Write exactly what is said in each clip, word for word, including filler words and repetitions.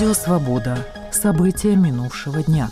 Радио «Свобода». События минувшего дня.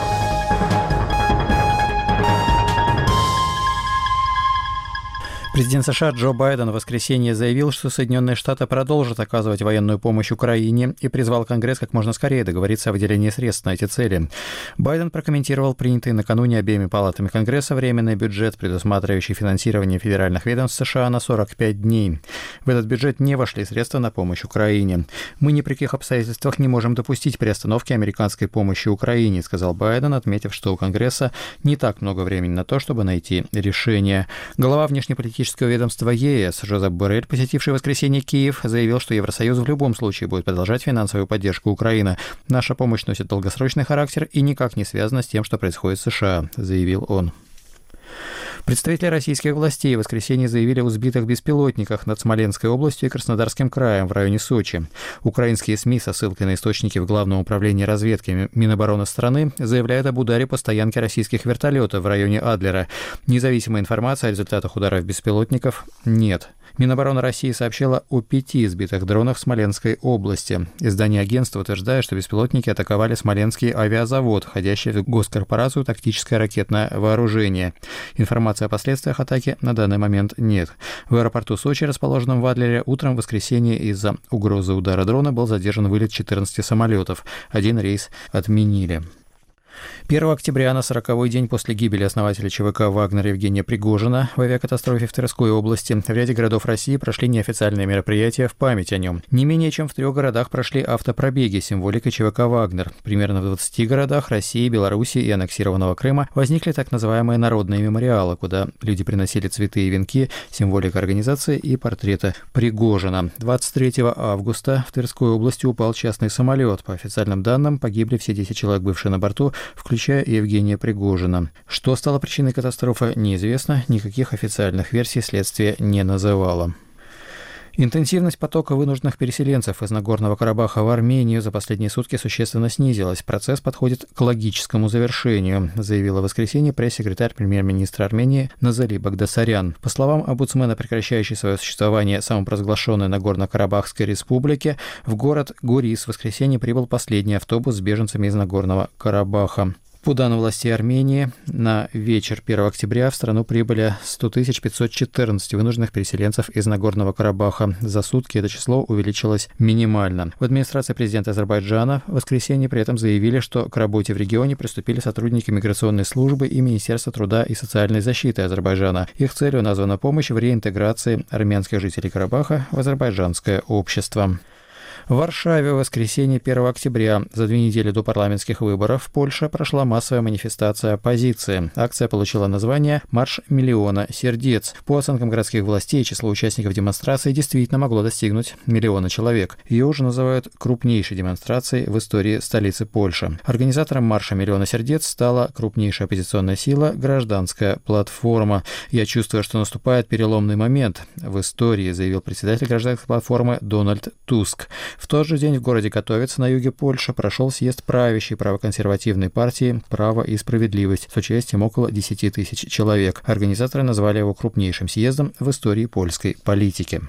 Президент США Джо Байден в воскресенье заявил, что Соединенные Штаты продолжат оказывать военную помощь Украине и призвал Конгресс как можно скорее договориться о выделении средств на эти цели. Байден прокомментировал принятый накануне обеими палатами Конгресса временный бюджет, предусматривающий финансирование федеральных ведомств США на сорок пять дней. В этот бюджет не вошли средства на помощь Украине. «Мы ни при каких обстоятельствах не можем допустить приостановки американской помощи Украине», сказал Байден, отметив, что у Конгресса не так много времени на то, чтобы найти решение. Глава внешнеполитического ведомства ЕС Жозеп Боррель, посетивший в воскресенье Киев, заявил, что Евросоюз в любом случае будет продолжать финансовую поддержку Украины. «Наша помощь носит долгосрочный характер и никак не связана с тем, что происходит в США», заявил он. Представители российских властей в воскресенье заявили о сбитых беспилотниках над Смоленской областью и Краснодарским краем в районе Сочи. Украинские СМИ со ссылкой на источники в Главном управлении разведки Минобороны страны заявляют об ударе по стоянке российских вертолетов в районе Адлера. Независимой информации о результатах ударов беспилотников нет. Минобороны России сообщила о пяти сбитых дронах в Смоленской области. Издание агентства утверждает, что беспилотники атаковали Смоленский авиазавод, входящий в госкорпорацию «Тактическое ракетное вооружение». Информации о последствиях атаки на данный момент нет. В аэропорту Сочи, расположенном в Адлере, утром в воскресенье из-за угрозы удара дрона был задержан вылет четырнадцати самолетов. Один рейс отменили. первого октября, на сороковой день после гибели основателя ЧВК «Вагнер» Евгения Пригожина в авиакатастрофе в Тверской области, в ряде городов России прошли неофициальные мероприятия в память о нем. Не менее чем в трех городах прошли автопробеги с символикой ЧВК «Вагнер». Примерно в двадцати городах России, Беларуси и аннексированного Крыма возникли так называемые народные мемориалы, куда люди приносили цветы и венки, символика организации и портреты Пригожина. двадцать третьего августа в Тверской области упал частный самолет. По официальным данным, погибли все десять человек, бывшие на борту, включая и Евгения Пригожина. Что стало причиной катастрофы, неизвестно, никаких официальных версий следствие не называло. Интенсивность потока вынужденных переселенцев из Нагорного Карабаха в Армению за последние сутки существенно снизилась. Процесс подходит к логическому завершению, заявила в воскресенье пресс-секретарь премьер-министра Армении Назали Багдасарян. По словам омбудсмена, прекращающей свое существование самопровозглашенной Нагорно-Карабахской республики, в город Гурис в воскресенье прибыл последний автобус с беженцами из Нагорного Карабаха. По данным властей Армении, на вечер первого октября в страну прибыли сто тысяч пятьсот четырнадцать вынужденных переселенцев из Нагорного Карабаха. За сутки это число увеличилось минимально. В администрации президента Азербайджана в воскресенье при этом заявили, что к работе в регионе приступили сотрудники миграционной службы и Министерства труда и социальной защиты Азербайджана. Их целью названа помощь в реинтеграции армянских жителей Карабаха в азербайджанское общество. В Варшаве в воскресенье первого октября, за две недели до парламентских выборов, в Польше прошла массовая манифестация оппозиции. Акция получила название «Марш миллиона сердец». По оценкам городских властей, число участников демонстрации действительно могло достигнуть миллиона человек. Ее уже называют крупнейшей демонстрацией в истории столицы Польши. Организатором марша миллиона сердец стала крупнейшая оппозиционная сила «Гражданская платформа». «Я чувствую, что наступает переломный момент в истории», заявил председатель гражданской платформы Дональд Туск. В тот же день в городе Катовице на юге Польши прошел съезд правящей правоконсервативной партии «Право и справедливость» с участием около десяти тысяч человек. Организаторы назвали его крупнейшим съездом в истории польской политики.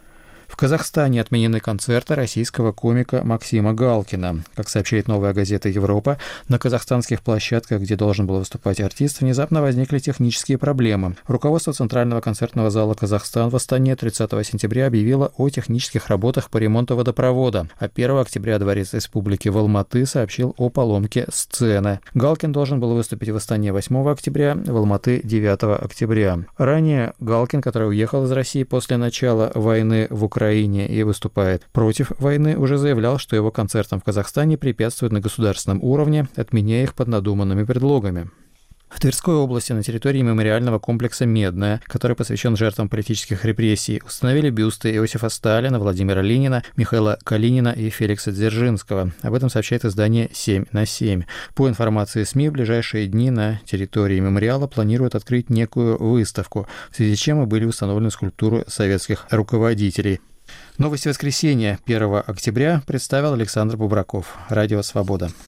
В Казахстане отменены концерты российского комика Максима Галкина. Как сообщает новая газета «Европа», на казахстанских площадках, где должен был выступать артист, внезапно возникли технические проблемы. Руководство Центрального концертного зала «Казахстан» в Астане тридцатого сентября объявило о технических работах по ремонту водопровода, а первого октября Дворец Республики в Алматы сообщил о поломке сцены. Галкин должен был выступить в Астане восьмого октября, в Алматы девятого октября. Ранее Галкин, который уехал из России после начала войны в Украине, Украине и выступает против войны, уже заявлял, что его концертам в Казахстане препятствуют на государственном уровне, отменяя их под надуманными предлогами. В Тверской области на территории мемориального комплекса «Медное», который посвящен жертвам политических репрессий, установили бюсты Иосифа Сталина, Владимира Ленина, Михаила Калинина и Феликса Дзержинского. Об этом сообщает издание семь на семь. По информации СМИ, в ближайшие дни на территории мемориала планируют открыть некую выставку, в связи с чем и были установлены скульптуры советских руководителей. Новости воскресенья первого октября представил Александр Бубраков. Радио «Свобода».